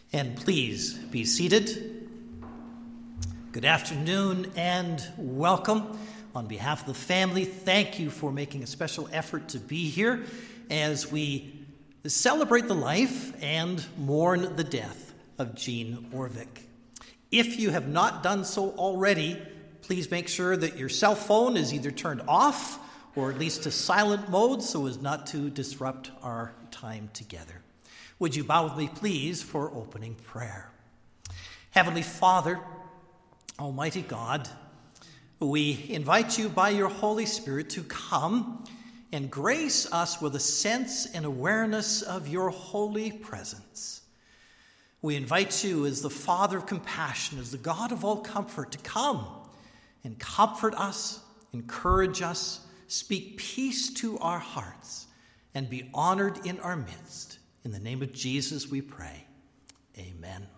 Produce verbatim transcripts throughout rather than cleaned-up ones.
And please be seated. Good afternoon and welcome. On behalf of the family, thank you for making a special effort to be here as we celebrate the life and mourn the death of Jean Orvik. If you have not done so already, please make sure that your cell phone is either turned off or at least to silent mode so as not to disrupt our time together. Would you bow with me, please, for opening prayer? Heavenly Father, Almighty God, we invite you by your Holy Spirit to come and grace us with a sense and awareness of your holy presence. We invite you as the Father of compassion, as the God of all comfort, to come and comfort us, encourage us, speak peace to our hearts, and be honored in our midst. In the name of Jesus we pray. Amen.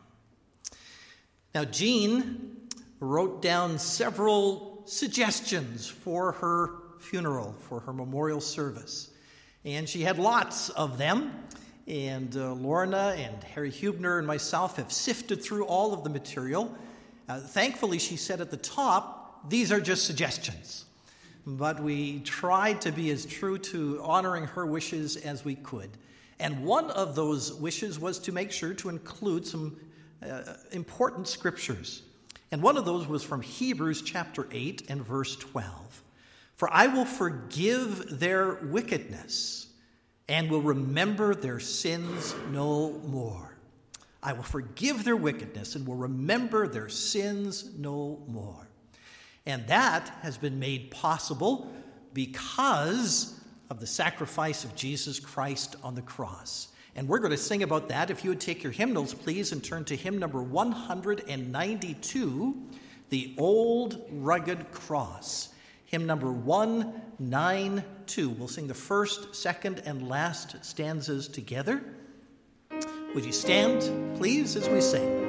Now, Jean wrote down several suggestions for her funeral, for her memorial service. And she had lots of them. And uh, Lorna and Harry Hubner and myself have sifted through all of the material. Uh, thankfully, she said at the top, these are just suggestions. But we tried to be as true to honoring her wishes as we could. And one of those wishes was to make sure to include some uh, important scriptures. And one of those was from Hebrews chapter eight and verse twelve. For I will forgive their wickedness and will remember their sins no more. I will forgive their wickedness and will remember their sins no more. And that has been made possible because of the sacrifice of Jesus Christ on the cross. And we're going to sing about that. If you would take your hymnals, please, and turn to hymn number one ninety-two, The Old Rugged Cross. Hymn number one ninety-two. We'll sing the first, second, and last stanzas together. Would you stand, please, as we sing?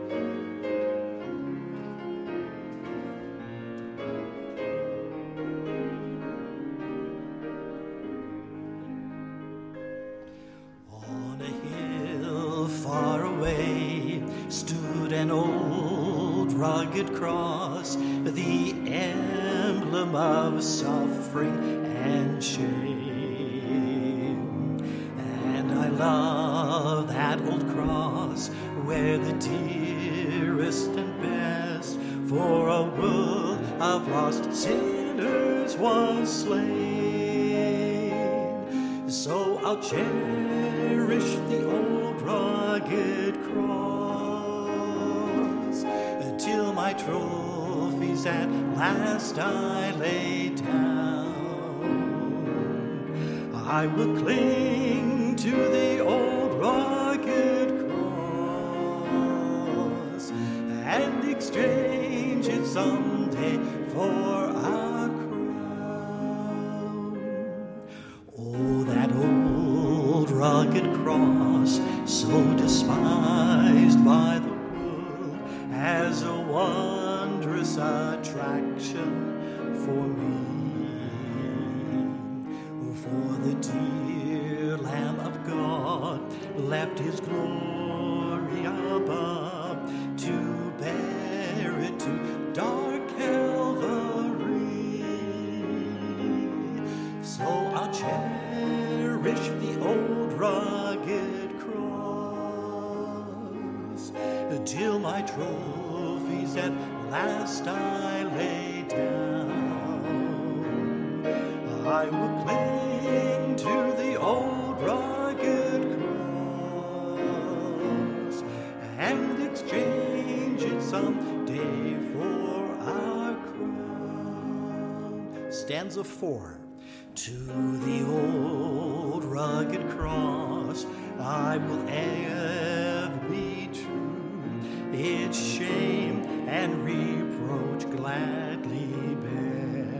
Rugged cross, the emblem of suffering and shame. And I love that old cross where the dearest and best for a world of lost sinners was slain. So I'll cherish the old rugged cross till my trophies at last I lay down. I will cling to the old rugged cross and exchange it someday for a crown. Oh, that old rugged cross, so despised by the as a wondrous attraction for me. For the dear Lamb of God left his glory above to bear it to dark Calvary. So I'll cherish the old rugged cross till my trophies at last I lay down. I will cling to the old rugged cross and exchange it someday for our crown. Stanza four. To the old rugged cross I will ever be true. Its shame and reproach gladly bear.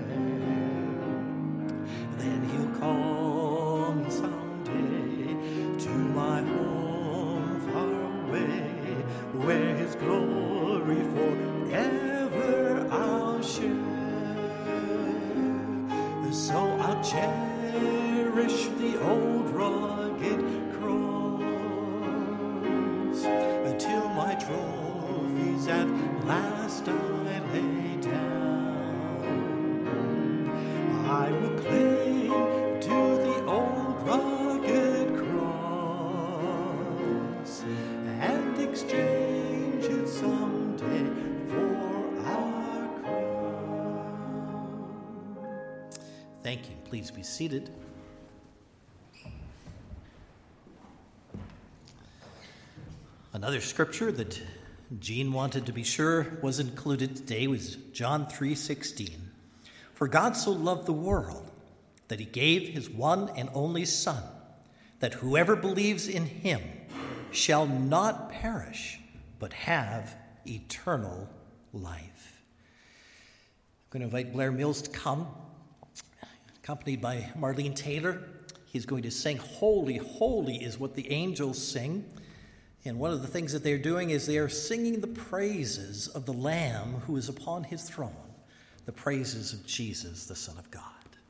Then he'll call me someday to my home far away, where his glory forever I'll share. So I'll cherish the old rugged cross trophies at last I lay down. I will cling to the old rugged cross and exchange it someday for our crown. Thank you. Please be seated. Another scripture that Jean wanted to be sure was included today was John three sixteen. For God so loved the world that he gave his one and only Son, that whoever believes in him shall not perish, but have eternal life. I'm going to invite Blair Mills to come, accompanied by Marlene Taylor. He's going to sing Holy, Holy is what the angels sing. And one of the things that they're doing is they are singing the praises of the Lamb who is upon his throne, the praises of Jesus, the Son of God.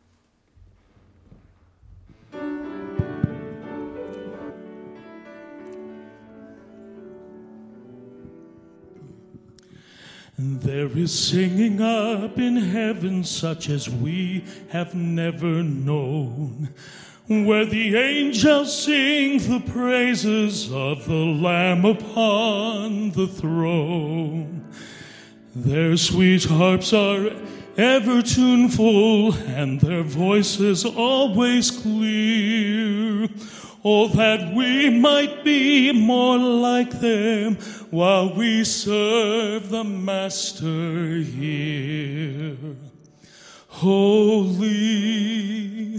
There is singing up in heaven such as we have never known, where the angels sing the praises of the Lamb upon the throne. Their sweet harps are ever tuneful, and their voices always clear. Oh, that we might be more like them while we serve the Master here. Holy,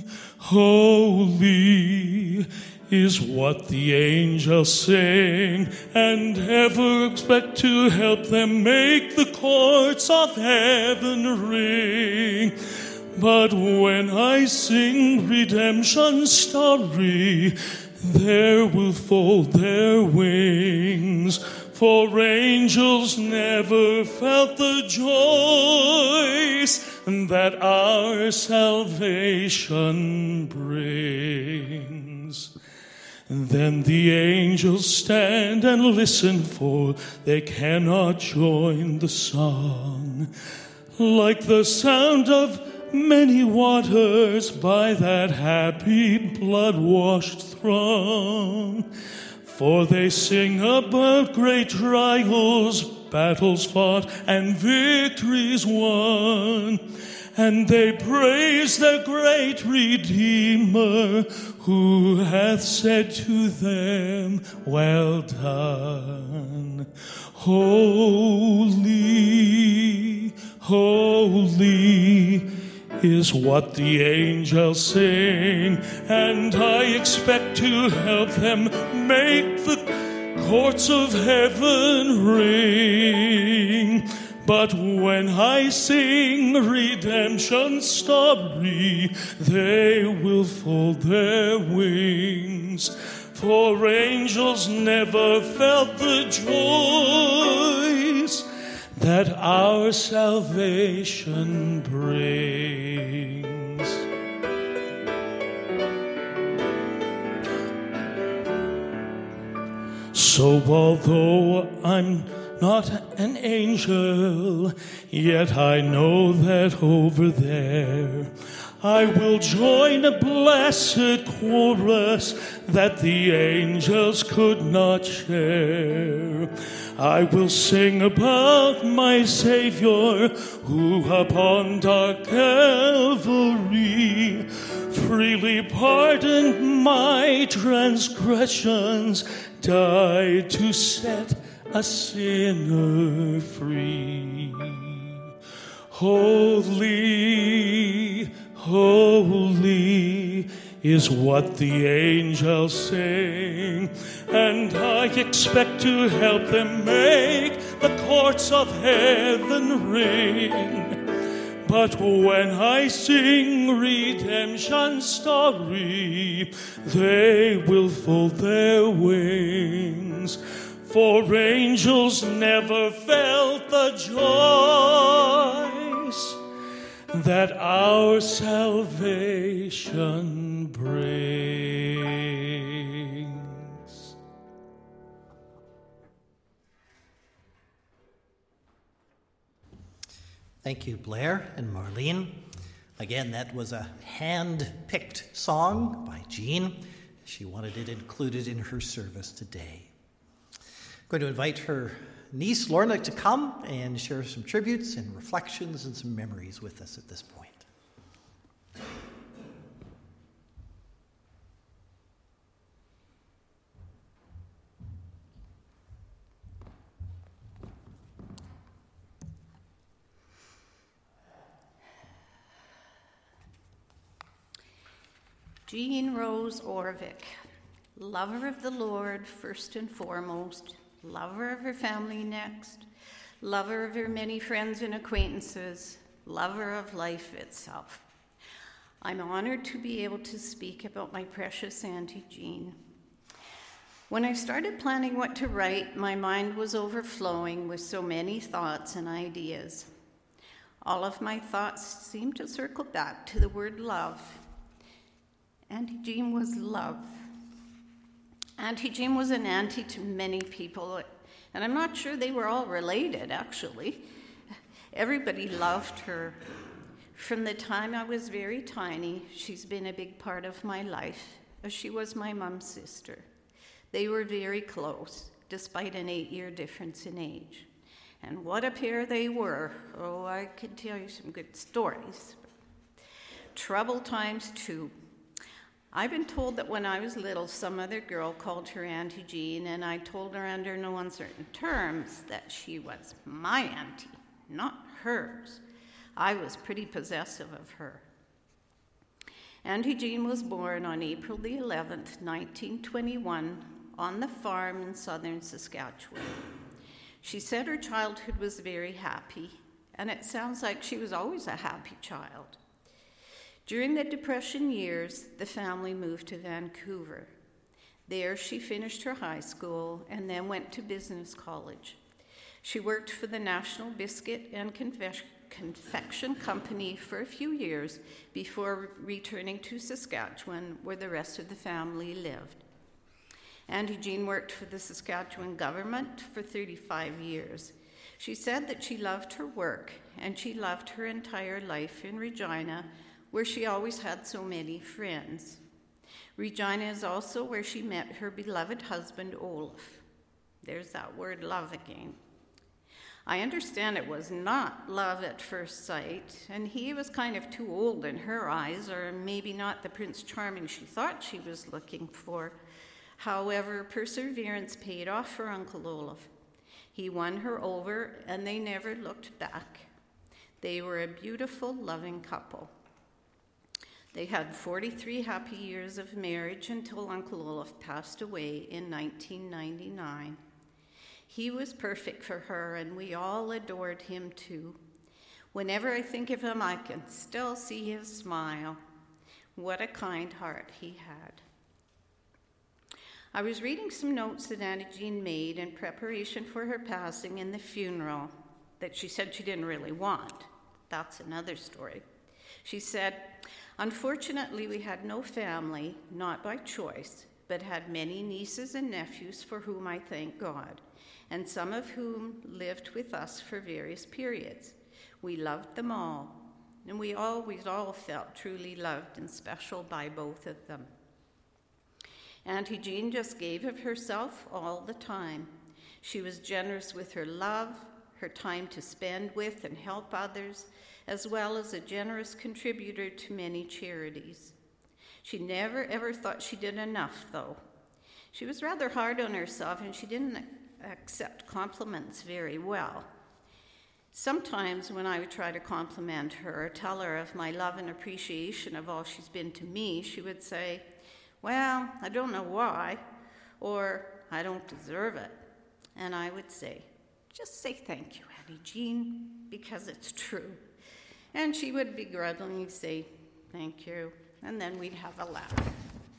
holy is what the angels sing, and ever expect to help them make the courts of heaven ring. But when I sing redemption's story, there will fold their wings, for angels never felt the joys that our salvation brings. Then the angels stand and listen, for they cannot join the song. Like the sound of many waters by that happy blood-washed throng. For they sing about great trials, battles fought, and victories won. And they praise their great Redeemer, who hath said to them, well done. Holy, holy is what the angels sing, and I expect to help them make the courts of heaven ring. But when I sing redemption's story, they will fold their wings, for angels never felt the joys that our salvation brings. So although I'm not an angel, yet I know that over there I will join a blessed chorus that the angels could not share. I will sing about my Savior, who upon dark Calvary freely pardoned my transgressions, died to set a sinner free. Holy, holy is what the angels sing, and I expect to help them make the courts of heaven ring. But when I sing redemption's story, they will fold their wings, for angels never felt the joys that our salvation brings. Thank you, Blair and Marlene. Again, that was a hand-picked song by Jean. She wanted it included in her service today. I'm going to invite her niece, Lorna, to come and share some tributes and reflections and some memories with us at this point. Jean Rose Orvik, lover of the Lord first and foremost, lover of her family next, lover of her many friends and acquaintances, lover of life itself. I'm honored to be able to speak about my precious Auntie Jean. When I started planning what to write, my mind was overflowing with so many thoughts and ideas. All of my thoughts seemed to circle back to the word love. Auntie Jean was love. Auntie Jean was an auntie to many people, and I'm not sure they were all related, actually. Everybody loved her. From the time I was very tiny, she's been a big part of my life, as she was my mom's sister. They were very close, despite an eight-year difference in age. And what a pair they were. Oh, I could tell you some good stories. Troubled times, too. I've been told that when I was little, some other girl called her Auntie Jean, and I told her under no uncertain terms that she was my auntie, not hers. I was pretty possessive of her. Auntie Jean was born on April the eleventh, nineteen twenty-one, on the farm in southern Saskatchewan. She said her childhood was very happy, and it sounds like she was always a happy child. During the Depression years, the family moved to Vancouver. There she finished her high school and then went to business college. She worked for the National Biscuit and Confe- Confection Company for a few years before returning to Saskatchewan, where the rest of the family lived. Auntie Jean worked for the Saskatchewan government for thirty-five years. She said that she loved her work, and she loved her entire life in Regina, where she always had so many friends. Regina is also where she met her beloved husband, Olaf. There's that word love again. I understand it was not love at first sight, and he was kind of too old in her eyes, or maybe not the Prince Charming she thought she was looking for. However, perseverance paid off for Uncle Olaf. He won her over, and they never looked back. They were a beautiful, loving couple. They had forty-three happy years of marriage until Uncle Olaf passed away in nineteen ninety-nine. He was perfect for her, and we all adored him too. Whenever I think of him, I can still see his smile. What a kind heart he had. I was reading some notes that Auntie Jean made in preparation for her passing and the funeral that she said she didn't really want. That's another story. She said, "Unfortunately, we had no family, not by choice, but had many nieces and nephews for whom I thank God, and some of whom lived with us for various periods. We loved them all, and we always all felt truly loved and special by both of them." Auntie Jean just gave of herself all the time. She was generous with her love, her time to spend with and help others, as well as a generous contributor to many charities. She never ever thought she did enough, though. She was rather hard on herself, and she didn't accept compliments very well. Sometimes when I would try to compliment her or tell her of my love and appreciation of all she's been to me, she would say, "Well, I don't know why," or "I don't deserve it." And I would say, "Just say thank you, Auntie Jean, because it's true." And she would begrudgingly say, "Thank you," and then we'd have a laugh.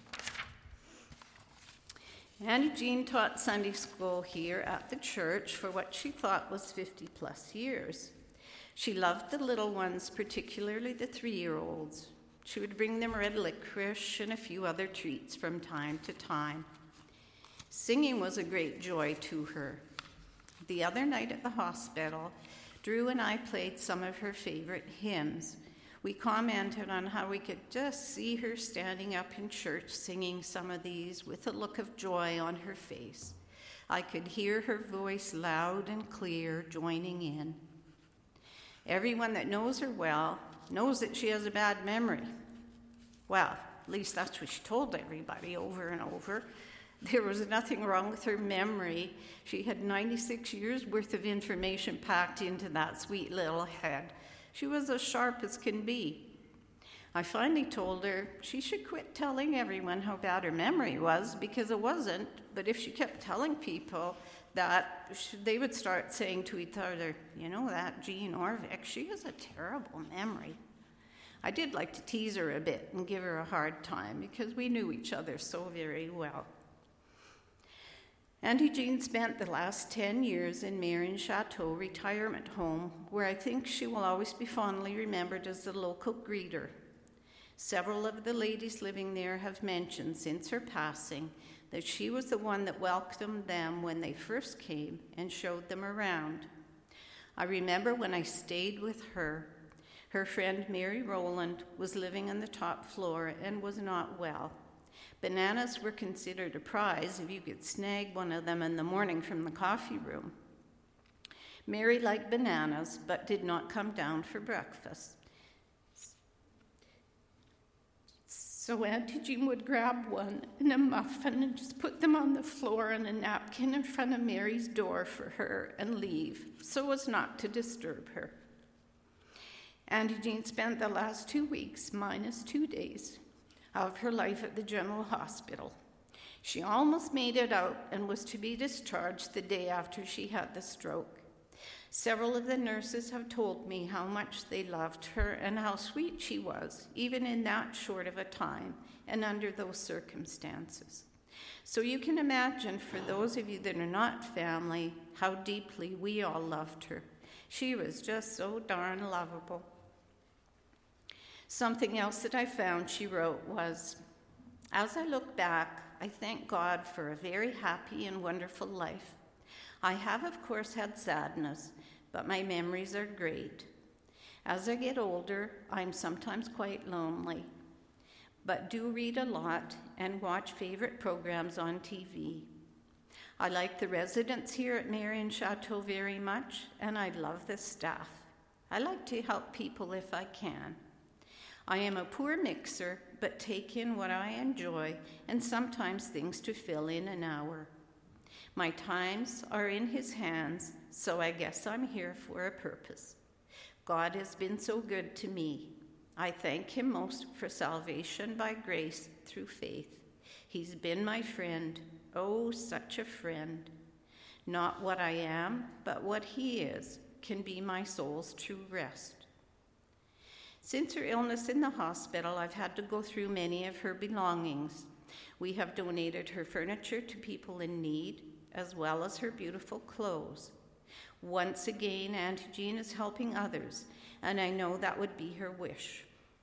Auntie Jean taught Sunday school here at the church for what she thought was fifty plus years. She loved the little ones, particularly the three-year-olds. She would bring them red licorice and a few other treats from time to time. Singing was a great joy to her. The other night at the hospital, Drew and I played some of her favorite hymns. We commented on how we could just see her standing up in church singing some of these with a look of joy on her face. I could hear her voice loud and clear, joining in. Everyone that knows her well knows that she has a bad memory. Well, at least that's what she told everybody over and over. There was nothing wrong with her memory. She had ninety-six years worth of information packed into that sweet little head. She was as sharp as can be. I finally told her she should quit telling everyone how bad her memory was, because it wasn't, but if she kept telling people that, they would start saying to each other, you know, that Jean Orvik, she has a terrible memory. I did like to tease her a bit and give her a hard time, because we knew each other so very well. Auntie Jean spent the last ten years in Marion Chateau retirement home, where I think she will always be fondly remembered as the local greeter. Several of the ladies living there have mentioned since her passing that she was the one that welcomed them when they first came and showed them around. I remember when I stayed with her, her friend Mary Rowland was living on the top floor and was not well. Bananas were considered a prize if you could snag one of them in the morning from the coffee room. Mary liked bananas, but did not come down for breakfast. So Auntie Jean would grab one and a muffin and just put them on the floor on a napkin in front of Mary's door for her and leave, so as not to disturb her. Auntie Jean spent the last two weeks, minus two days, of her life at the General Hospital. She almost made it out and was to be discharged the day after she had the stroke. Several of the nurses have told me how much they loved her and how sweet she was, even in that short of a time and under those circumstances. So you can imagine, for those of you that are not family, how deeply we all loved her. She was just so darn lovable. Something else that I found she wrote was, as I look back, I thank God for a very happy and wonderful life. I have, of course, had sadness, but my memories are great. As I get older, I'm sometimes quite lonely, but do read a lot and watch favorite programs on T V. I like the residents here at Marion Chateau very much, and I love the staff. I like to help people if I can. I am a poor mixer, but take in what I enjoy and sometimes things to fill in an hour. My times are in his hands, so I guess I'm here for a purpose. God has been so good to me. I thank him most for salvation by grace through faith. He's been my friend, oh, such a friend. Not what I am, but what he is, can be my soul's true rest. Since her illness in the hospital, I've had to go through many of her belongings. We have donated her furniture to people in need, as well as her beautiful clothes. Once again, Auntie Jean is helping others, and I know that would be her wish.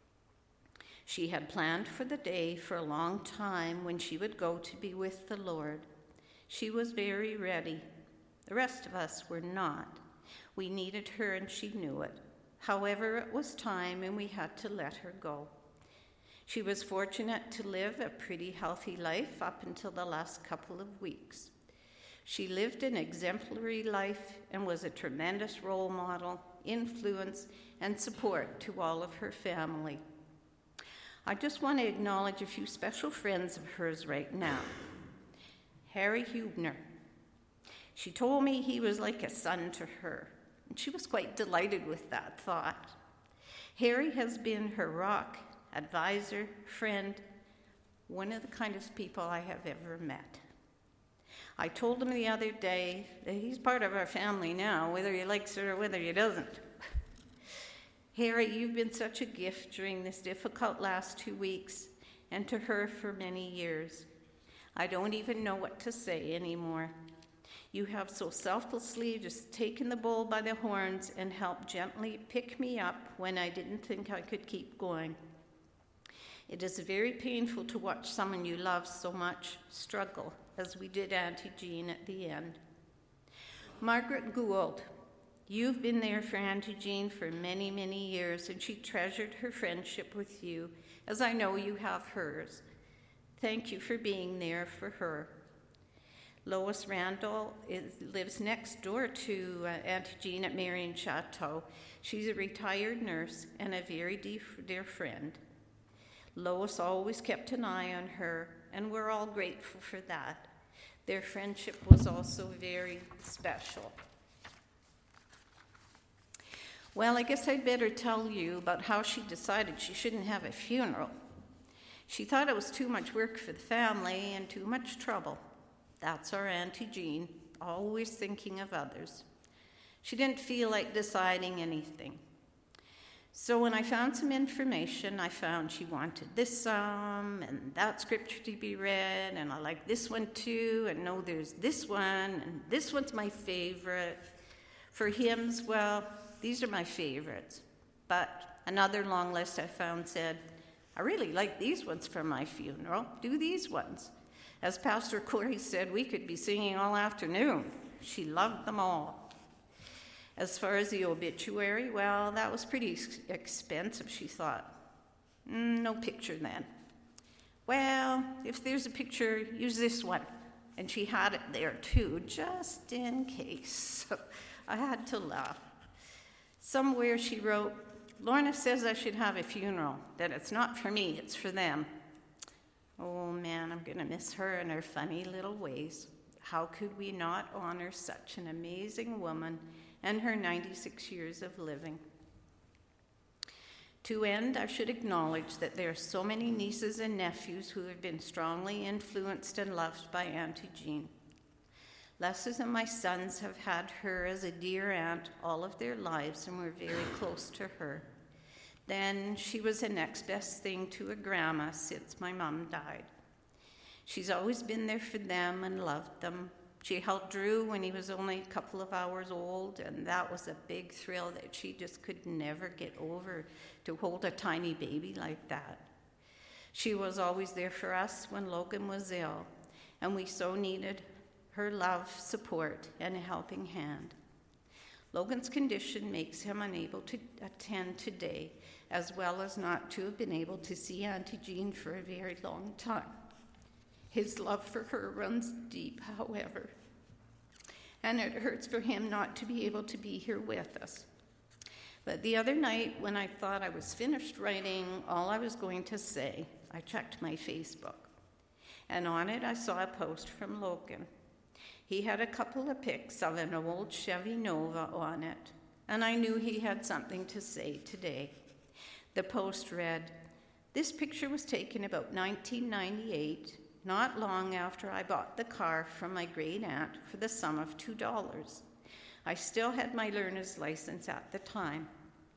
She had planned for the day for a long time when she would go to be with the Lord. She was very ready. The rest of us were not. We needed her, and she knew it. However, it was time, and we had to let her go. She was fortunate to live a pretty healthy life up until the last couple of weeks. She lived an exemplary life and was a tremendous role model, influence, and support to all of her family. I just want to acknowledge a few special friends of hers right now. Harry Hubner. She told me he was like a son to her, and she was quite delighted with that thought. Harry has been her rock, advisor, friend, one of the kindest people I have ever met. I told him the other day that he's part of our family now, whether he likes it or whether he doesn't. Harry, you've been such a gift during this difficult last two weeks, and to her for many years. I don't even know what to say anymore. You have so selflessly just taken the bull by the horns and helped gently pick me up when I didn't think I could keep going. It is very painful to watch someone you love so much struggle, as we did Auntie Jean at the end. Margaret Gould. You've been there for Auntie Jean for many, many years, and she treasured her friendship with you, as I know you have hers. Thank you for being there for her. Lois Randall is, lives next door to uh, Auntie Jean at Marion Chateau. She's a retired nurse and a very dear, dear friend. Lois always kept an eye on her, and we're all grateful for that. Their friendship was also very special. Well, I guess I'd better tell you about how she decided she shouldn't have a funeral. She thought it was too much work for the family and too much trouble. That's our Auntie Jean, always thinking of others. She didn't feel like deciding anything. So when I found some information, I found she wanted this psalm and that scripture to be read, and I like this one too, and no, there's this one, and this one's my favorite. For hymns, well, these are my favorites. But another long list I found said, I really like these ones for my funeral. Do these ones. As Pastor Corey said, we could be singing all afternoon. She loved them all. As far as the obituary, well, that was pretty expensive, she thought. Mm, no picture then. Well, if there's a picture, use this one. And she had it there too, just in case. So I had to laugh. Somewhere she wrote, Lorna says I should have a funeral, that it's not for me, it's for them. Oh man, I'm going to miss her and her funny little ways. How could we not honor such an amazing woman and her ninety-six years of living? To end, I should acknowledge that there are so many nieces and nephews who have been strongly influenced and loved by Auntie Jean. Les's and my sons have had her as a dear aunt all of their lives and were very close to her. Then she was the next best thing to a grandma since my mom died. She's always been there for them and loved them. She held Drew when he was only a couple of hours old, and that was a big thrill that she just could never get over, to hold a tiny baby like that. She was always there for us when Logan was ill, and we so needed her love, support, and a helping hand. Logan's condition makes him unable to attend today, as well as not to have been able to see Auntie Jean for a very long time. His love for her runs deep, however, and it hurts for him not to be able to be here with us. But the other night, when I thought I was finished writing all I was going to say, I checked my Facebook, and on it I saw a post from Logan. He had a couple of pics of an old Chevy Nova on it, and I knew he had something to say today. The post read, "This picture was taken about nineteen ninety-eight, not long after I bought the car from my great aunt for the sum of two dollars. I still had my learner's license at the time.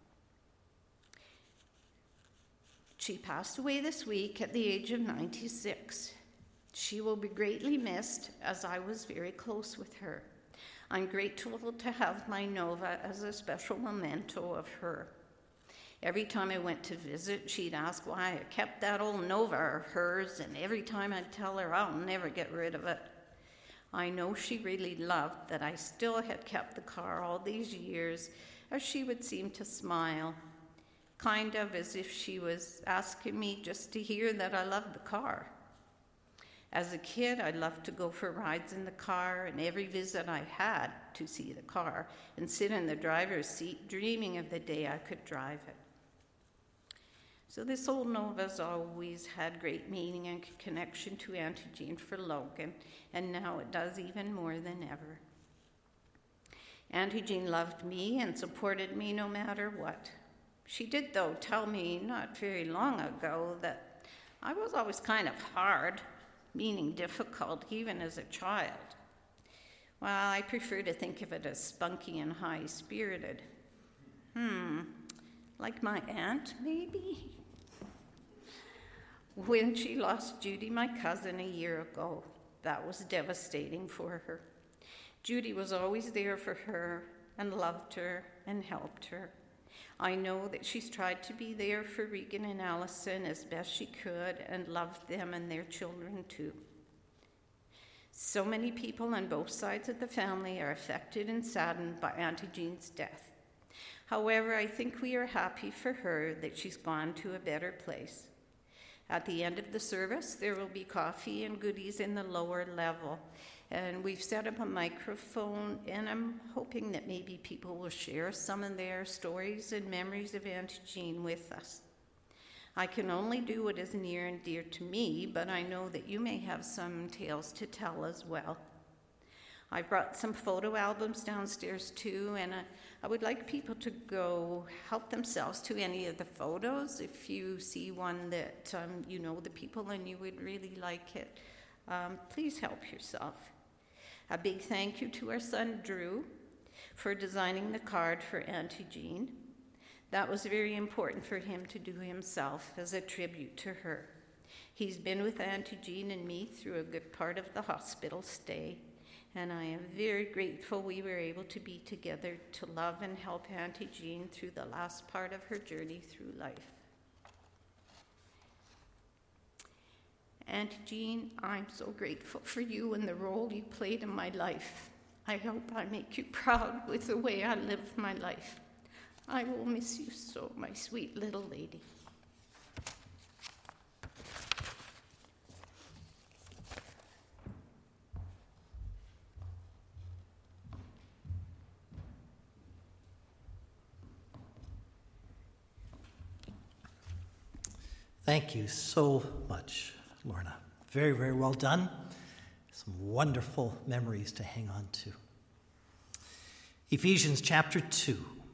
She passed away this week at the age of ninety-six. She will be greatly missed, as I was very close with her. I'm grateful to have my Nova as a special memento of her. Every time I went to visit, she'd ask why I kept that old Nova of hers, and every time I'd tell her I'll never get rid of it. I know she really loved that I still had kept the car all these years, as she would seem to smile, kind of as if she was asking me just to hear that I loved the car. As a kid, I loved to go for rides in the car, and every visit I had to see the car and sit in the driver's seat, dreaming of the day I could drive it. So this old Nova's always had great meaning and connection to Auntie Jean for Logan, and now it does even more than ever. Auntie Jean loved me and supported me no matter what. She did, though, tell me not very long ago that I was always kind of hard, meaning difficult, even as a child. Well, I prefer to think of it as spunky and high-spirited. Hmm, like my aunt, maybe? When she lost Judy, my cousin, a year ago, that was devastating for her. Judy was always there for her and loved her and helped her. I know that she's tried to be there for Regan and Allison as best she could and loved them and their children too. So many people on both sides of the family are affected and saddened by Auntie Jean's death. However, I think we are happy for her that she's gone to a better place. At the end of the service, there will be coffee and goodies in the lower level. And we've set up a microphone, and I'm hoping that maybe people will share some of their stories and memories of Auntie Jean with us. I can only do what is near and dear to me, but I know that you may have some tales to tell as well. I brought some photo albums downstairs too, and I, I would like people to go help themselves to any of the photos. If you see one that um, you know the people and you would really like it, um, please help yourself. A big thank you to our son Drew for designing the card for Auntie Jean. That was very important for him to do himself as a tribute to her. He's been with Auntie Jean and me through a good part of the hospital stay, and I am very grateful we were able to be together to love and help Auntie Jean through the last part of her journey through life. Auntie Jean, I'm so grateful for you and the role you played in my life. I hope I make you proud with the way I live my life. I will miss you so, my sweet little lady. Thank you so much, Lorna. Very, very well done. Some wonderful memories to hang on to. Ephesians chapter two.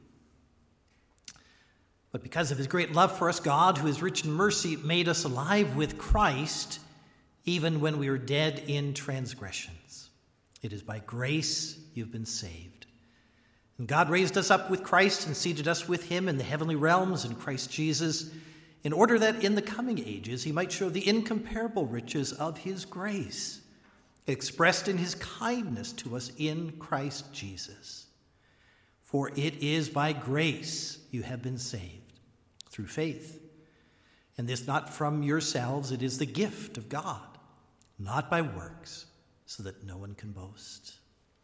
But because of his great love for us, God, who is rich in mercy, made us alive with Christ, even when we were dead in transgressions. It is by grace you've been saved. And God raised us up with Christ and seated us with him in the heavenly realms in Christ Jesus, in order that in the coming ages he might show the incomparable riches of his grace, expressed in his kindness to us in Christ Jesus. For it is by grace you have been saved, through faith. And this not from yourselves, it is the gift of God, not by works, so that no one can boast.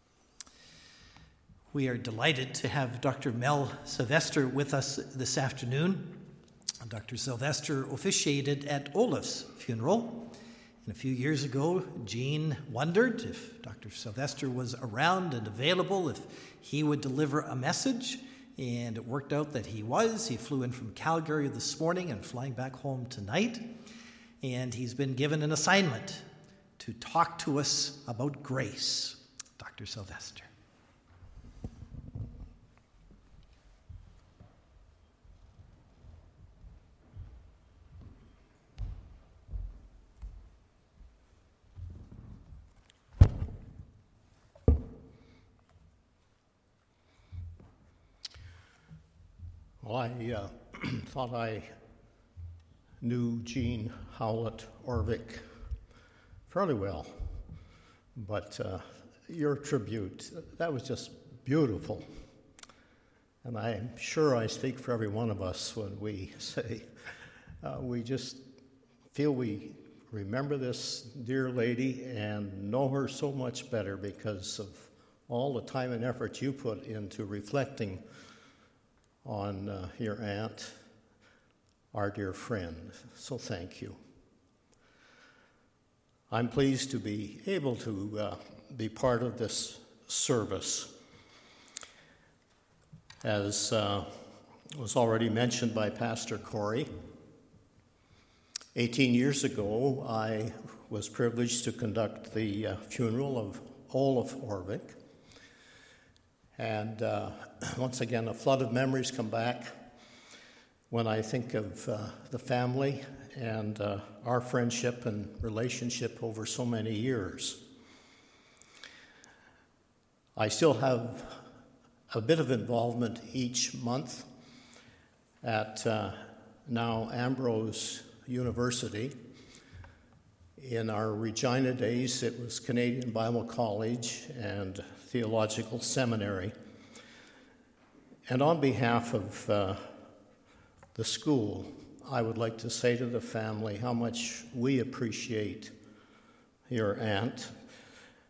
We are delighted to have Doctor Mel Sylvester with us this afternoon. Doctor Sylvester officiated at Olaf's funeral. And a few years ago, Jean wondered if Doctor Sylvester was around and available, if he would deliver a message. And it worked out that he was. He flew in from Calgary this morning and flying back home tonight. And he's been given an assignment to talk to us about grace. Doctor Sylvester. Well, I uh, thought I knew Jean Howlett Orvik fairly well, but uh, your tribute, that was just beautiful. And I'm sure I speak for every one of us when we say uh, we just feel we remember this dear lady and know her so much better because of all the time and effort you put into reflecting on uh, your aunt, our dear friend. So thank you. I'm pleased to be able to uh, be part of this service. As uh, was already mentioned by Pastor Corey, eighteen years ago I was privileged to conduct the uh, funeral of Olaf Orvik. And uh, once again, a flood of memories come back when I think of uh, the family and uh, our friendship and relationship over so many years. I still have a bit of involvement each month at uh, now Ambrose University. In our Regina days, it was Canadian Bible College and Theological Seminary. And on behalf of uh, the school, I would like to say to the family how much we appreciate your aunt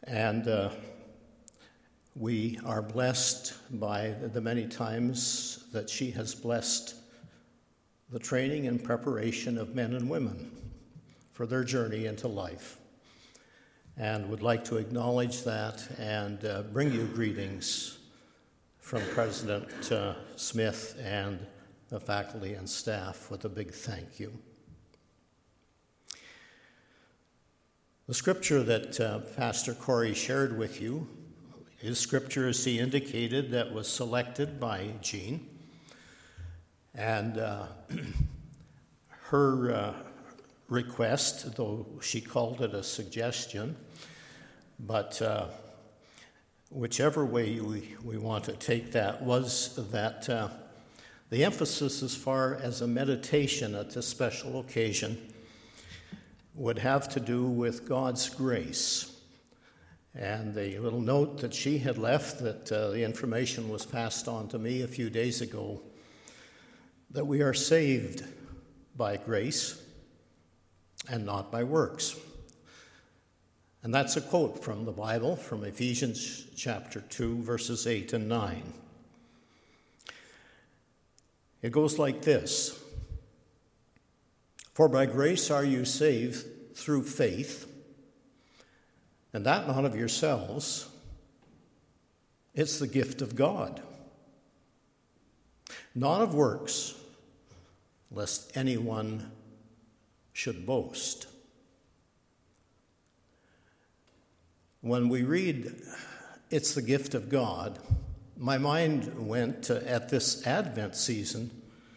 And uh, we are blessed by the many times that she has blessed the training and preparation of men and women for their journey into life. And would like to acknowledge that and uh, bring you greetings from President uh, Smith and the faculty and staff with a big thank you. The scripture that uh, Pastor Corey shared with you is scripture, as he indicated, that was selected by Jean. And uh, her uh, request, though she called it a suggestion, but uh, whichever way we, we want to take that, was that uh, the emphasis as far as a meditation at this special occasion would have to do with God's grace. And the little note that she had left, that uh, the information was passed on to me a few days ago, that we are saved by grace and not by works. And that's a quote from the Bible, from Ephesians chapter two, verses eight and nine. It goes like this: "For by grace are you saved through faith, and that not of yourselves, it's the gift of God, not of works, lest anyone should boast." When we read, "It's the gift of God," my mind went to, at this Advent season,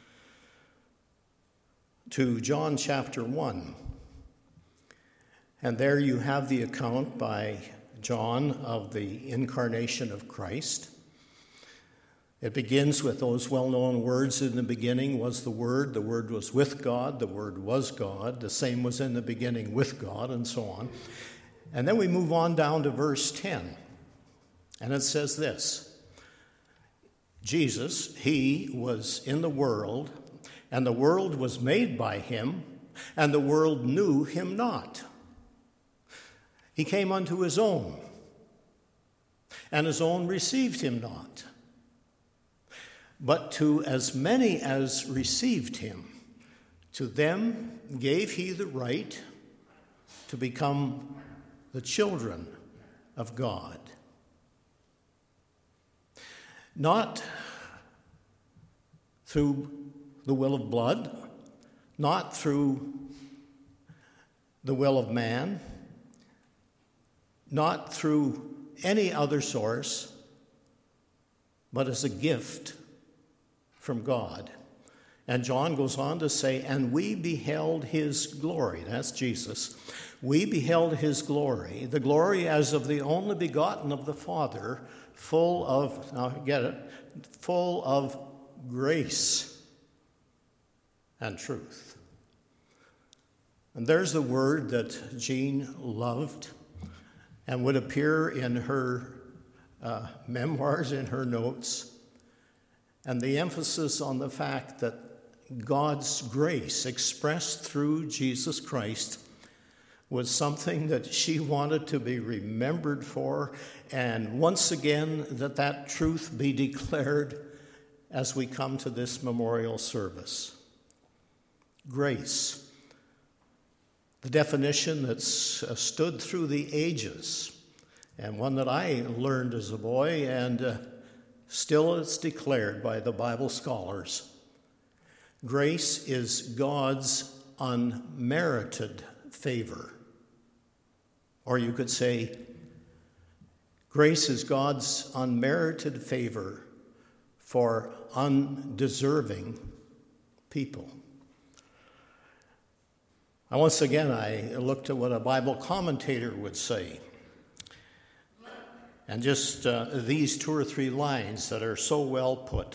to John chapter one. And there you have the account by John of the incarnation of Christ. It begins with those well-known words: "In the beginning was the Word, the Word was with God, the Word was God, the same was in the beginning with God," and so on. And then we move on down to verse ten, and it says this: "Jesus, he was in the world, and the world was made by him, and the world knew him not. He came unto his own, and his own received him not. But to as many as received him, to them gave he the right to become the children of God." Not through the will of blood, not through the will of man, not through any other source, but as a gift from God. And John goes on to say, "And we beheld his glory." That's Jesus. "We beheld his glory, the glory as of the only begotten of the Father, full of," now get it, "full of grace and truth." And there's the word that Jean loved and would appear in her uh, memoirs, in her notes, and the emphasis on the fact that God's grace expressed through Jesus Christ was something that she wanted to be remembered for, and once again that that truth be declared as we come to this memorial service. Grace, the definition that's uh, stood through the ages, and one that I learned as a boy, and uh, still it's declared by the Bible scholars. Grace is God's unmerited favor. Or you could say, grace is God's unmerited favor for undeserving people. Now, once again, I looked at what a Bible commentator would say. And just uh, these two or three lines that are so well put.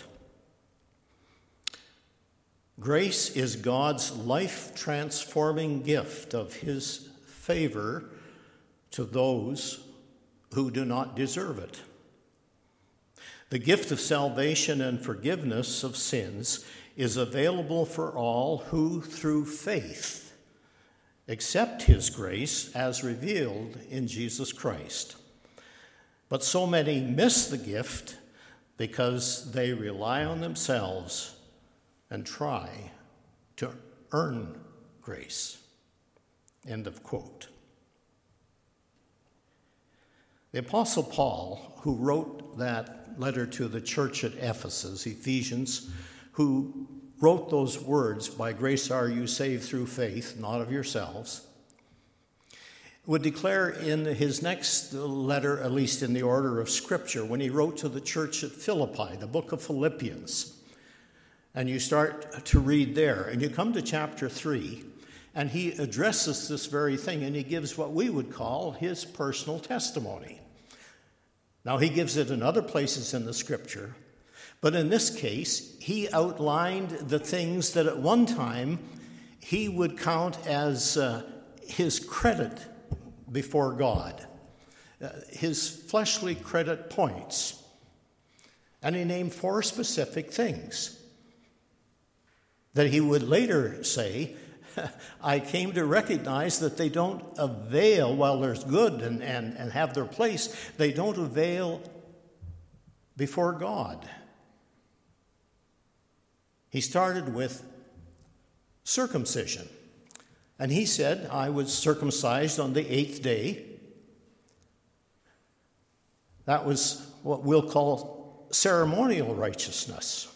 Grace is God's life-transforming gift of his favor to those who do not deserve it. The gift of salvation and forgiveness of sins is available for all who, through faith, accept his grace as revealed in Jesus Christ. But so many miss the gift because they rely on themselves and try to earn grace. End of quote. The Apostle Paul, who wrote that letter to the church at Ephesus, Ephesians, who wrote those words, "By grace are you saved through faith, not of yourselves," would declare in his next letter, at least in the order of Scripture, when he wrote to the church at Philippi, the book of Philippians. And you start to read there, and you come to chapter three, and he addresses this very thing, and he gives what we would call his personal testimony. Now, he gives it in other places in the Scripture, but in this case, he outlined the things that at one time he would count as uh, his credit before God, uh, his fleshly credit points. And he named four specific things that he would later say, I came to recognize that they don't avail, while there's good and, and, and have their place, they don't avail before God. He started with circumcision. And he said, I was circumcised on the eighth day. That was what we'll call ceremonial righteousness.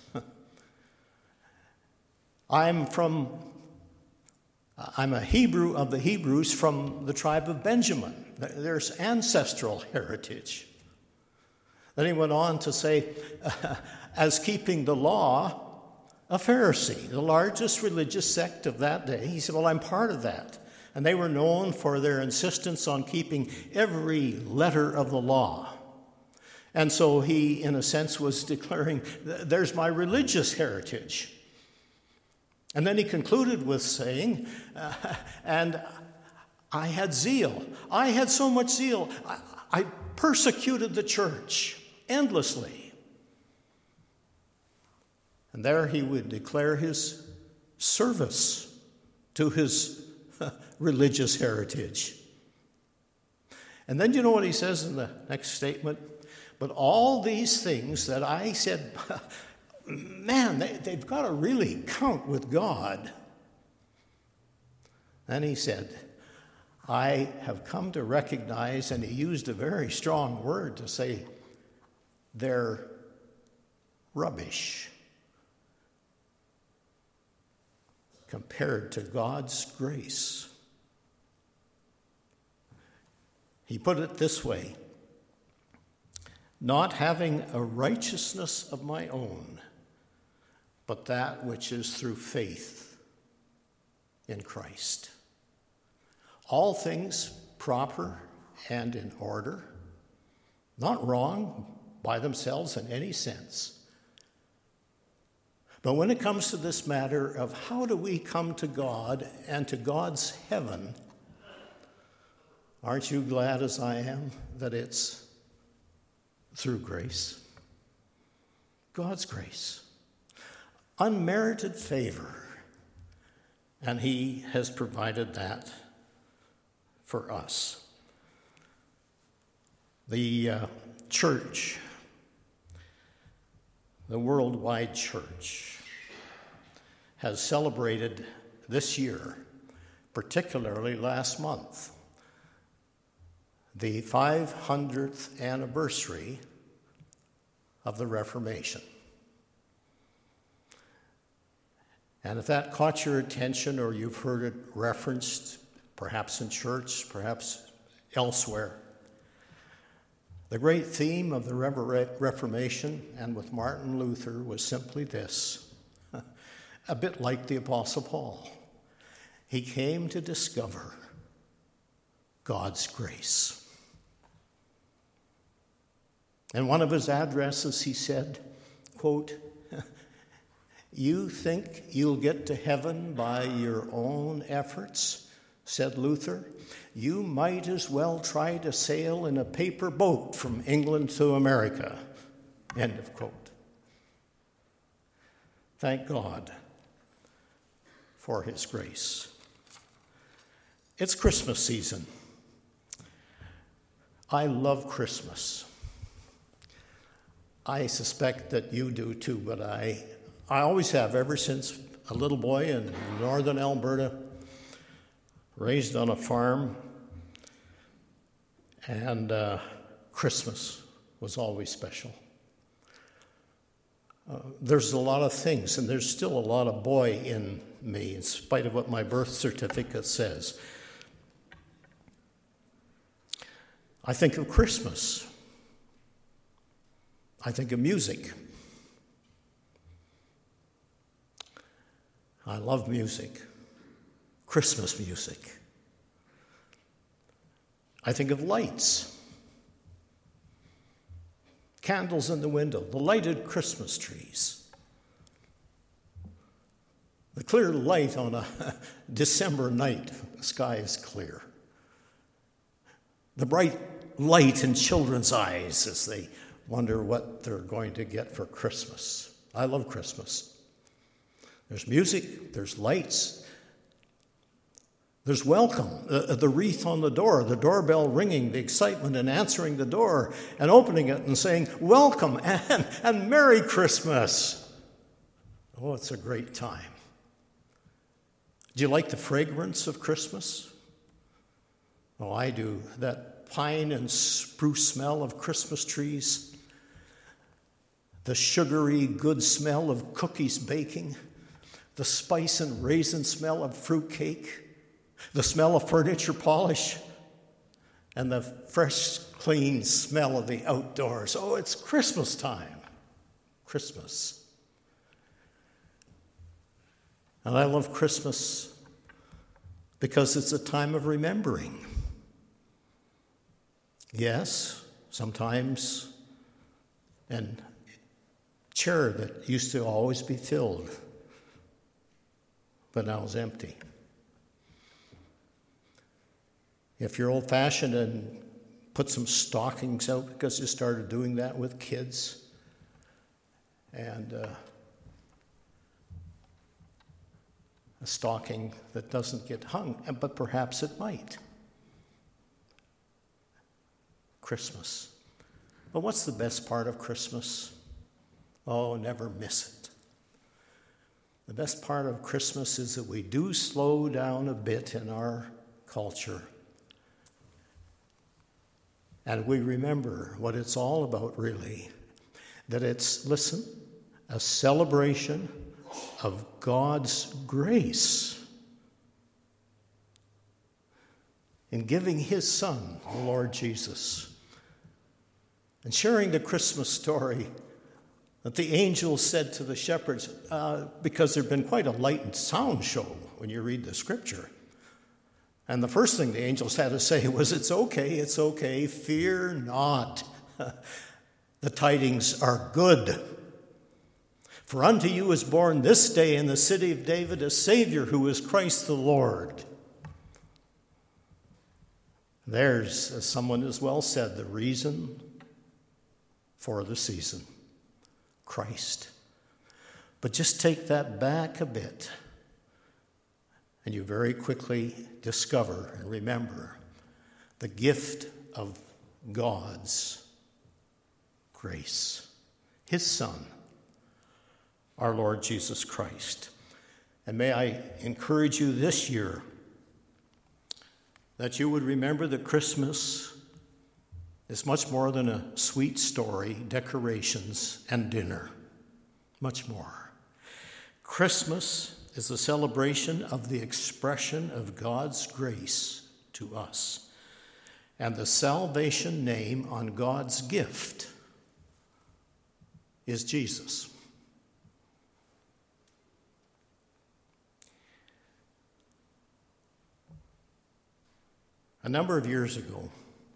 I'm from, I'm a Hebrew of the Hebrews from the tribe of Benjamin. There's ancestral heritage. Then he went on to say, as keeping the law, a Pharisee, the largest religious sect of that day. He said, well, I'm part of that. And they were known for their insistence on keeping every letter of the law. And so he, in a sense, was declaring, there's my religious heritage. And then he concluded with saying, uh, and I had zeal. I had so much zeal. I, I persecuted the church endlessly. And there he would declare his service to his religious heritage. And then you know what he says in the next statement? But all these things that I said, man, they, they've got to really count with God. Then he said, I have come to recognize, and he used a very strong word to say, they're rubbish compared to God's grace. He put it this way, not having a righteousness of my own, but that which is through faith in Christ. All things proper and in order, not wrong by themselves in any sense. But when it comes to this matter of how do we come to God and to God's heaven, aren't you glad as I am that it's through grace? God's grace. Unmerited favor. And he has provided that for us. The uh, church, the worldwide church, has celebrated this year, particularly last month, the five hundredth anniversary of the Reformation. And if that caught your attention or you've heard it referenced, perhaps in church, perhaps elsewhere, the great theme of the Reformation, and with Martin Luther, was simply this, a bit like the Apostle Paul. He came to discover God's grace. In one of his addresses, he said, quote, you think you'll get to heaven by your own efforts, said Luther. You might as well try to sail in a paper boat from England to America. End of quote. Thank God for his grace. It's Christmas season. I love Christmas. I suspect that you do too, but I, I always have ever since a little boy in northern Alberta, raised on a farm, and uh, Christmas was always special. Uh, there's a lot of things, and there's still a lot of boy in me, in spite of what my birth certificate says. I think of Christmas. I think of music. I love music, Christmas music. I think of lights, candles in the window, the lighted Christmas trees, the clear light on a December night, the sky is clear, the bright light in children's eyes as they wonder what they're going to get for Christmas. I love Christmas. There's music, there's lights, there's welcome, uh, the wreath on the door, the doorbell ringing, the excitement in answering the door and opening it and saying, welcome and, and Merry Christmas. Oh, it's a great time. Do you like the fragrance of Christmas? Oh, I do. That pine and spruce smell of Christmas trees, the sugary, good smell of cookies baking, the spice and raisin smell of fruit cake, the smell of furniture polish, and the fresh, clean smell of the outdoors. Oh, it's Christmas time. Christmas. And I love Christmas because it's a time of remembering. Yes, sometimes a chair that used to always be filled, but now is empty. If you're old-fashioned and put some stockings out because you started doing that with kids, and uh, a stocking that doesn't get hung, but perhaps it might. Christmas. But what's the best part of Christmas? Oh, never miss it. The best part of Christmas is that we do slow down a bit in our culture. And we remember what it's all about, really. That it's, listen, a celebration of God's grace in giving his Son, the Lord Jesus, and sharing the Christmas story that the angels said to the shepherds, uh, because there had been quite a light and sound show when you read the scripture. And the first thing the angels had to say was, it's okay, it's okay, fear not. The tidings are good. For unto you is born this day in the city of David a Savior who is Christ the Lord. There's, as someone has well said, the reason for the season. Christ. But just take that back a bit, and you very quickly discover and remember the gift of God's grace. His Son, our Lord Jesus Christ. And may I encourage you this year that you would remember that Christmas is much more than a sweet story, decorations, and dinner. Much more. Christmas is a celebration of the expression of God's grace to us and the salvation name on God's gift is Jesus. A number of years ago,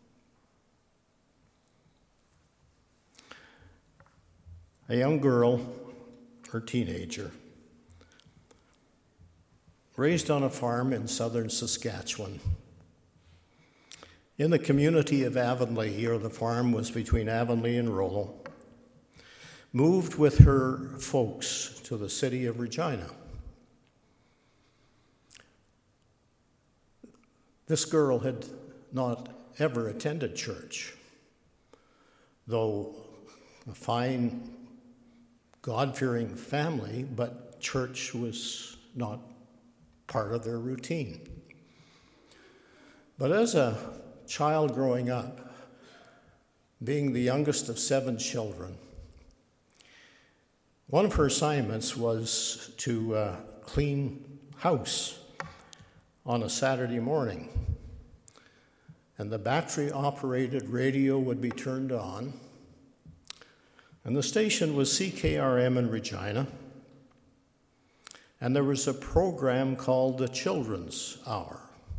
a young girl, or teenager, raised on a farm in southern Saskatchewan. In the community of Avonlea, or the farm was between Avonlea and Rollo, moved with her folks to the city of Regina. This girl had not ever attended church, though a fine, God-fearing family, but church was not part of their routine. But as a child growing up, being the youngest of seven children, one of her assignments was to uh, clean house on a Saturday morning. And the battery-operated radio would be turned on, and the station was C K R M in Regina, and there was a program called the Children's Hour.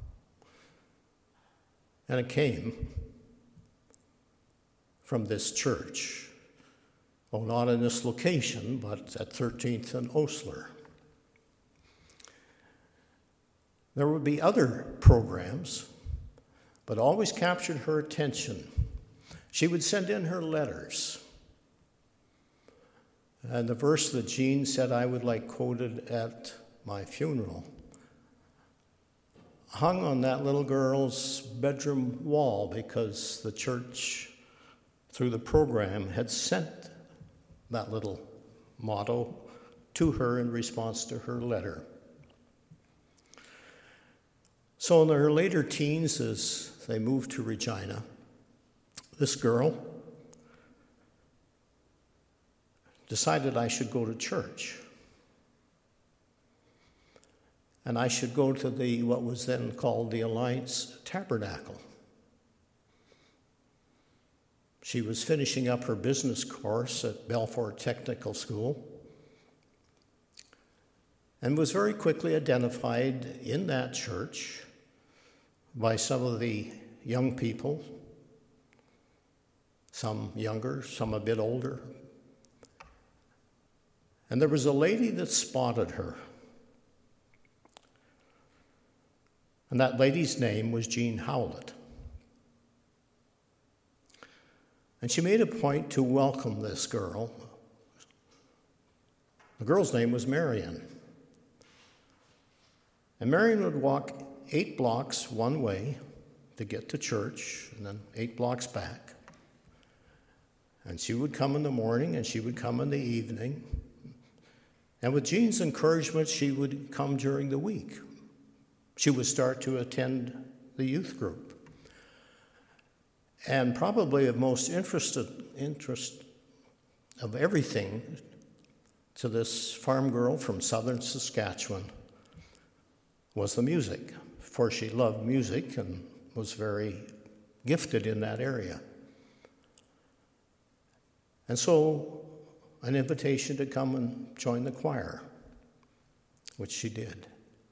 And it came from this church. Oh, not in this location, but at thirteenth and Osler. There would be other programs, but always captured her attention. She would send in her letters. And the verse that Jean said I would like quoted at my funeral hung on that little girl's bedroom wall because the church, through the program, had sent that little motto to her in response to her letter. So in her later teens, as they moved to Regina, this girl decided I should go to church. And I should go to the what was then called the Alliance Tabernacle. She was finishing up her business course at Balfour Technical School and was very quickly identified in that church by some of the young people, some younger, some a bit older. And there was a lady that spotted her. And that lady's name was Jean Howlett. And she made a point to welcome this girl. The girl's name was Marion. And Marion would walk eight blocks one way to get to church, and then eight blocks back. And she would come in the morning, and she would come in the evening. And with Jean's encouragement, she would come during the week. She would start to attend the youth group. And probably of most interested, interest of everything to this farm girl from southern Saskatchewan was the music, for she loved music and was very gifted in that area. And so an invitation to come and join the choir, which she did.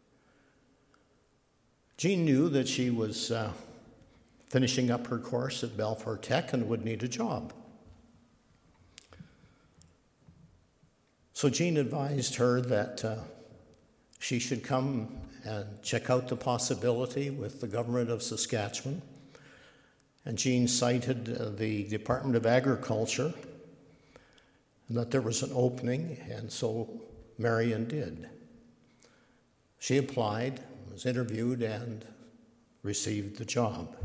Jean knew that she was uh, finishing up her course at Balfour Tech and would need a job. So Jean advised her that uh, she should come and check out the possibility with the government of Saskatchewan. And Jean cited uh, the Department of Agriculture and that there was an opening, and so Marion did. She applied, was interviewed, and received the job.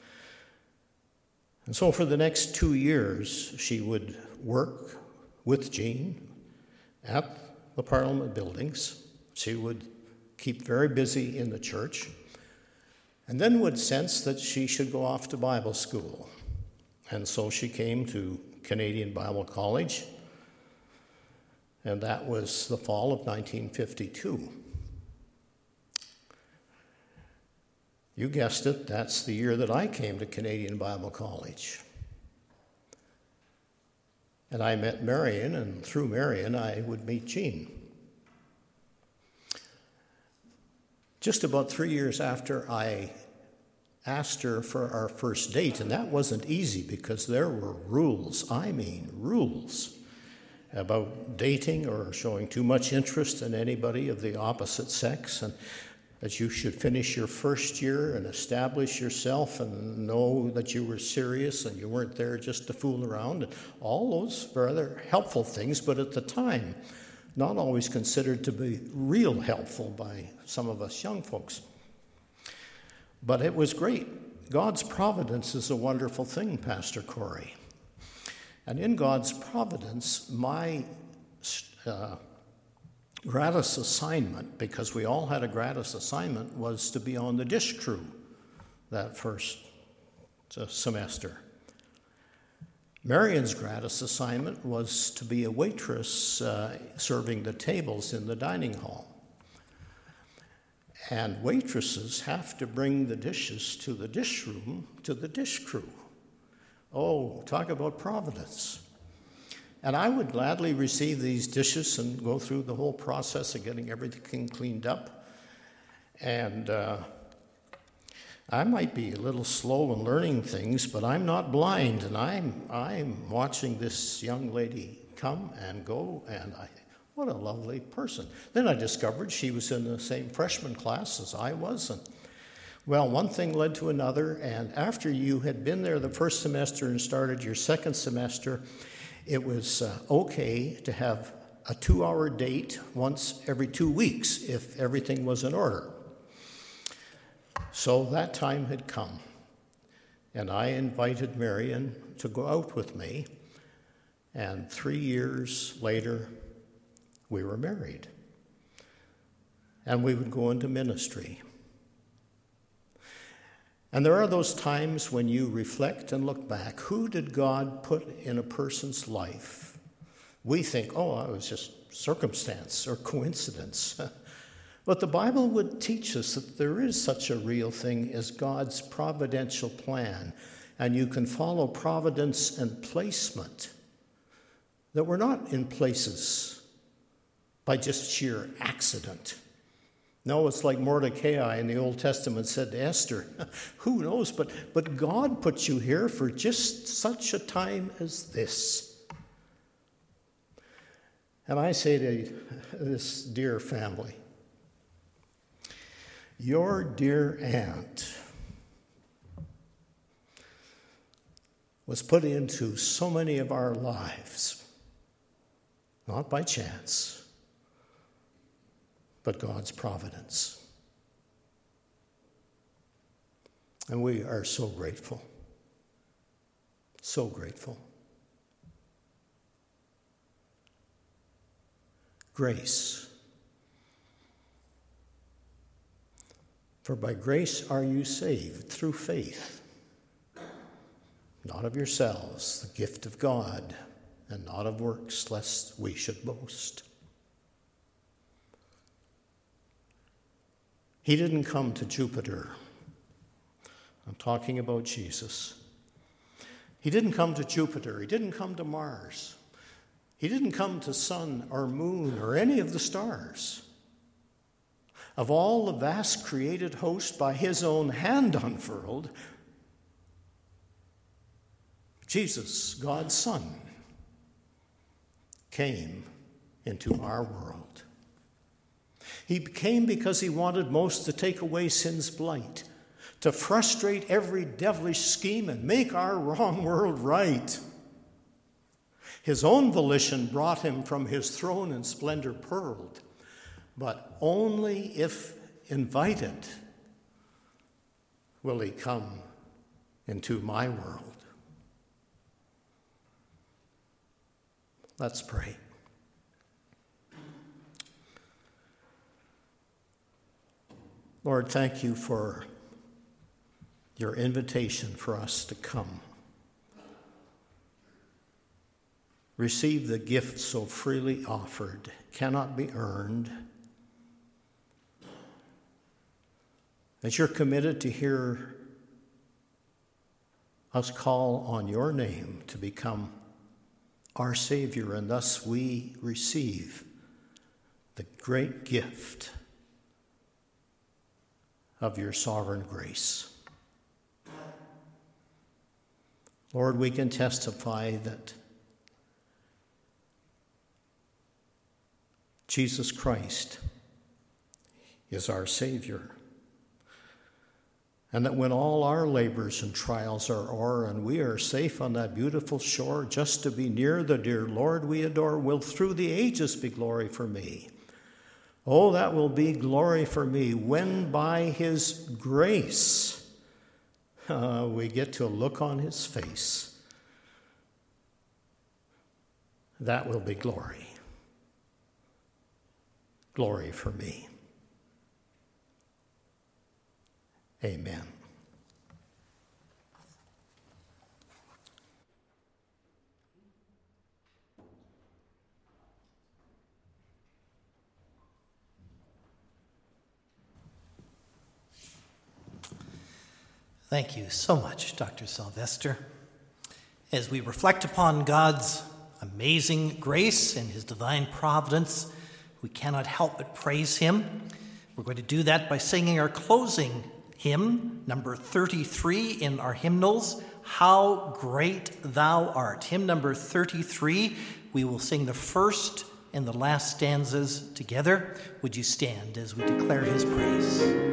And so for the next two years, she would work with Jean at the Parliament buildings. She would keep very busy in the church, and then would sense that she should go off to Bible school. And so she came to Canadian Bible College, and that was the fall of nineteen fifty-two. You guessed it, that's the year that I came to Canadian Bible College. And I met Marion, and through Marion, I would meet Jean. Just about three years after I asked her for our first date, and that wasn't easy because there were rules, I mean rules, about dating or showing too much interest in anybody of the opposite sex, and that you should finish your first year and establish yourself and know that you were serious and you weren't there just to fool around, and all those rather helpful things, but at the time, not always considered to be real helpful by some of us young folks. But it was great. God's providence is a wonderful thing, Pastor Corey. And in God's providence, my uh, gratis assignment, because we all had a gratis assignment, was to be on the dish crew that first uh, semester. Marion's gratis assignment was to be a waitress uh, serving the tables in the dining hall. And waitresses have to bring the dishes to the dish room to the dish crew. Oh, talk about providence. And I would gladly receive these dishes and go through the whole process of getting everything cleaned up. And uh, I might be a little slow in learning things, but I'm not blind, and I'm I'm watching this young lady come and go, and I what a lovely person. Then I discovered she was in the same freshman class as I was, and well, one thing led to another, and after you had been there the first semester and started your second semester, it was uh, okay to have a two-hour date once every two weeks if everything was in order. So that time had come, and I invited Marion to go out with me, and three years later, we were married, and we would go into ministry. And there are those times when you reflect and look back. Who did God put in a person's life? We think, oh, it was just circumstance or coincidence. But the Bible would teach us that there is such a real thing as God's providential plan, and you can follow providence and placement, that we're not in places by just sheer accident. No, it's like Mordecai in the Old Testament said to Esther, who knows, but, but God put you here for just such a time as this. And I say to this dear family, your dear aunt was put into so many of our lives, not by chance, but God's providence. And we are so grateful, so grateful. Grace. For by grace are you saved through faith, not of yourselves, the gift of God, and not of works, lest we should boast. He didn't come to Jupiter. I'm talking about Jesus. He didn't come to Jupiter. He didn't come to Mars. He didn't come to sun or moon or any of the stars. Of all the vast created host by his own hand unfurled, Jesus, God's Son, came into our world. He came because he wanted most to take away sin's blight, to frustrate every devilish scheme and make our wrong world right. His own volition brought him from his throne in splendor pearled, but only if invited will he come into my world. Let's pray. Lord, thank you for your invitation for us to come. Receive the gift so freely offered, cannot be earned. That you're committed to hear us call on your name to become our Savior, and thus we receive the great gift of your sovereign grace. Lord, we can testify that Jesus Christ is our Savior, and that when all our labors and trials are o'er and we are safe on that beautiful shore, just to be near the dear Lord we adore, will through the ages be glory for me. Oh, that will be glory for me when by his grace uh, we get to look on his face that will be glory. Glory for me. Amen. Thank you so much, Doctor Sylvester. As we reflect upon God's amazing grace and his divine providence, we cannot help but praise him. We're going to do that by singing our closing hymn, number thirty-three in our hymnals, How Great Thou Art. Hymn number thirty-three, we will sing the first and the last stanzas together. Would you stand as we declare his praise?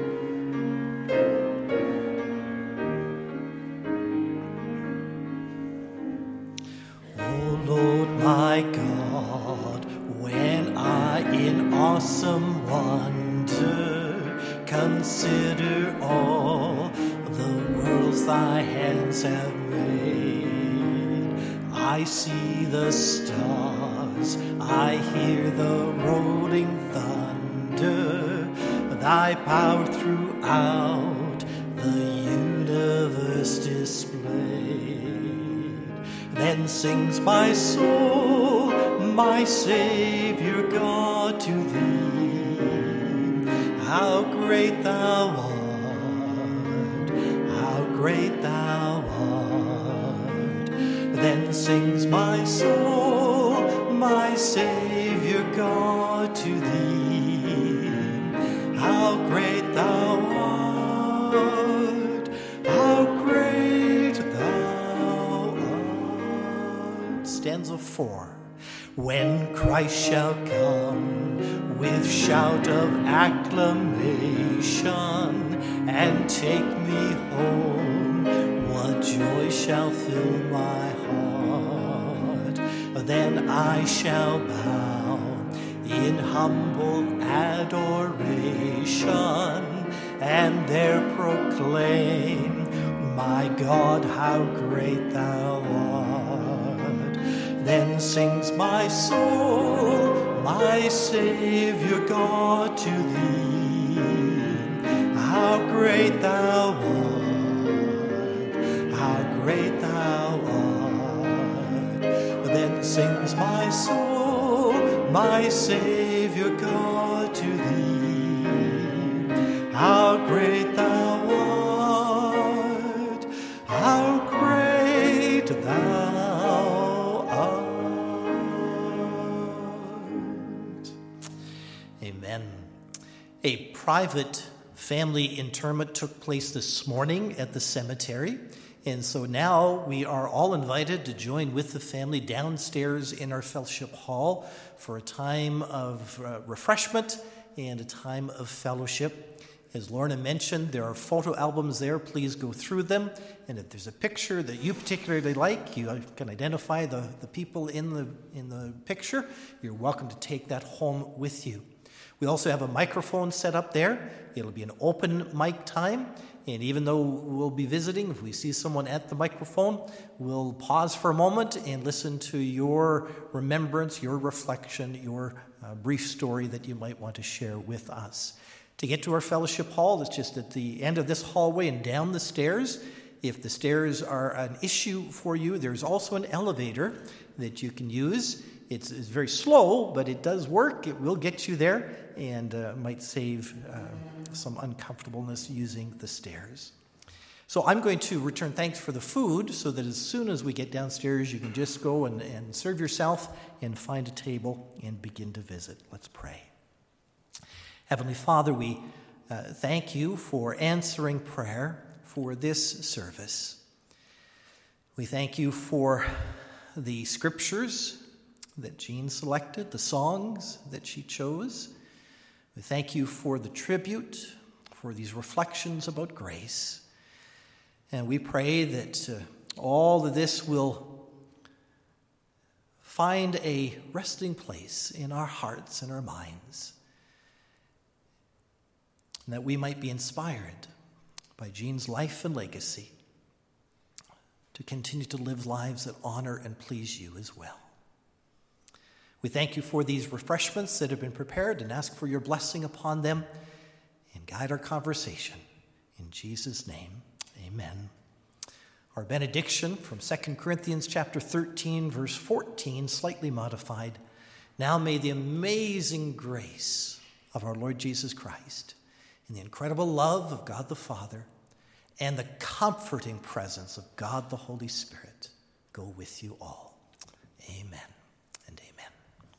My God, when I in awesome wonder consider all the worlds thy hands have made, I see the stars, I hear the rolling thunder, thy power throughout the universe displayed. Then sings my soul, my Savior God, to thee. How great thou art, how great thou art. Then sings my soul, my Savior God, to thee. How great thou art, how great thou stanza four. When Christ shall come with shout of acclamation and take me home, what joy shall fill my heart? Then I shall bow in humble adoration and there proclaim, my God, how great thou art. Then sings my soul, my Savior God, to thee. How great thou art, how great thou art. Then sings my soul, my Savior God, to thee. How great thou art, how great thou Amen. A private family interment took place this morning at the cemetery, and so now we are all invited to join with the family downstairs in our fellowship hall for a time of uh, refreshment and a time of fellowship. As Lorna mentioned, there are photo albums there. Please go through them. And if there's a picture that you particularly like, you can identify the, the people in the, in the picture. You're welcome to take that home with you. We also have a microphone set up there. It'll be an open mic time. And even though we'll be visiting, if we see someone at the microphone, we'll pause for a moment and listen to your remembrance, your reflection, your uh, brief story that you might want to share with us. To get to our fellowship hall, it's just at the end of this hallway and down the stairs. If the stairs are an issue for you, there's also an elevator that you can use. It's, it's very slow, but it does work. It will get you there and uh, might save uh, some uncomfortableness using the stairs. So I'm going to return thanks for the food so that as soon as we get downstairs, you can just go and, and serve yourself and find a table and begin to visit. Let's pray. Heavenly Father, we uh, thank you for answering prayer for this service. We thank you for the scriptures that Jean selected, the songs that she chose. We thank you for the tribute, for these reflections about grace. And we pray that uh, all of this will find a resting place in our hearts and our minds, and that we might be inspired by Jean's life and legacy to continue to live lives that honor and please you as well. We thank you for these refreshments that have been prepared and ask for your blessing upon them and guide our conversation. In Jesus' name, amen. Our benediction from Second Corinthians chapter thirteen, verse fourteen, slightly modified. Now may the amazing grace of our Lord Jesus Christ and the incredible love of God the Father and the comforting presence of God the Holy Spirit go with you all. Amen.